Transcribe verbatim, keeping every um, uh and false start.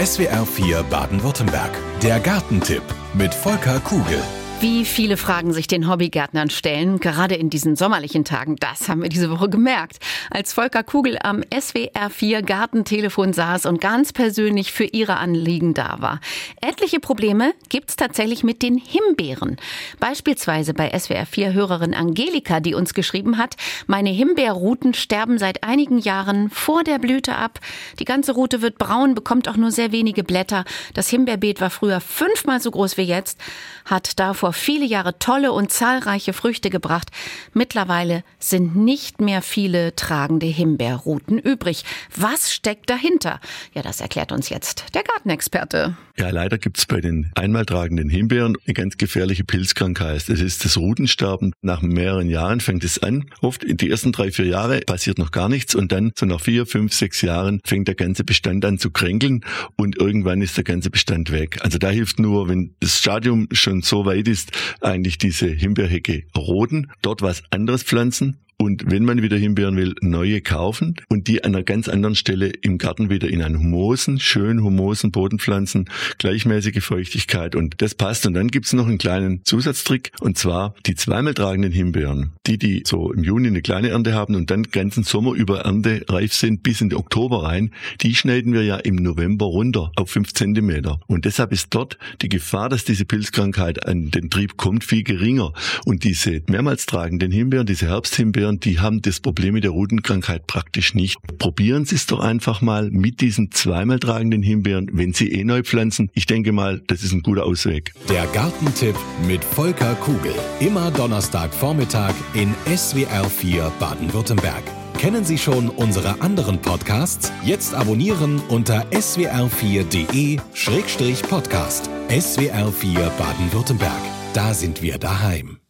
S W R vier Baden-Württemberg. Der Gartentipp mit Volker Kugel. Wie viele Fragen sich den Hobbygärtnern stellen, gerade in diesen sommerlichen Tagen, das haben wir diese Woche gemerkt. Als Volker Kugel am S W R vier Gartentelefon saß und ganz persönlich für ihre Anliegen da war. Etliche Probleme gibt's tatsächlich mit den Himbeeren. Beispielsweise bei S W R vier Hörerin Angelika, die uns geschrieben hat, meine Himbeerruten sterben seit einigen Jahren vor der Blüte ab. Die ganze Rute wird braun, bekommt auch nur sehr wenige Blätter. Das Himbeerbeet war früher fünfmal so groß wie jetzt, hat davor viele Jahre tolle und zahlreiche Früchte gebracht. Mittlerweile sind nicht mehr viele tragende Himbeerruten übrig. Was steckt dahinter? Ja, das erklärt uns jetzt der Gartenexperte. Ja, leider gibt es bei den einmal tragenden Himbeeren eine ganz gefährliche Pilzkrankheit. Das ist das Rutensterben. Nach mehreren Jahren fängt es an. Oft in die ersten drei, vier Jahre passiert noch gar nichts und dann so nach vier, fünf, sechs Jahren fängt der ganze Bestand an zu kränkeln und irgendwann ist der ganze Bestand weg. Also da hilft nur, wenn das Stadium schon so weit ist, eigentlich diese Himbeerhecke roden, dort was anderes pflanzen. Und wenn man wieder Himbeeren will, neue kaufen und die an einer ganz anderen Stelle im Garten wieder in einen humosen, schön humosen Boden pflanzen, gleichmäßige Feuchtigkeit und das passt. Und dann gibt's noch einen kleinen Zusatztrick und zwar die zweimal tragenden Himbeeren. Die, die so im Juni eine kleine Ernte haben und dann ganzen Sommer über Ernte reif sind bis in den Oktober rein, die schneiden wir ja im November runter auf fünf Zentimeter. Und deshalb ist dort die Gefahr, dass diese Pilzkrankheit an den Trieb kommt, viel geringer. Und diese mehrmals tragenden Himbeeren, diese Herbsthimbeeren, die haben das Problem mit der Rutenkrankheit praktisch nicht. Probieren Sie es doch einfach mal mit diesen zweimal tragenden Himbeeren, wenn Sie eh neu pflanzen. Ich denke mal, das ist ein guter Ausweg. Der Gartentipp mit Volker Kugel. Immer Donnerstagvormittag in S W R vier Baden-Württemberg. Kennen Sie schon unsere anderen Podcasts? Jetzt abonnieren unter s w r vier punkt d e Schrägstrich Podcast. S W R vier Baden-Württemberg. Da sind wir daheim.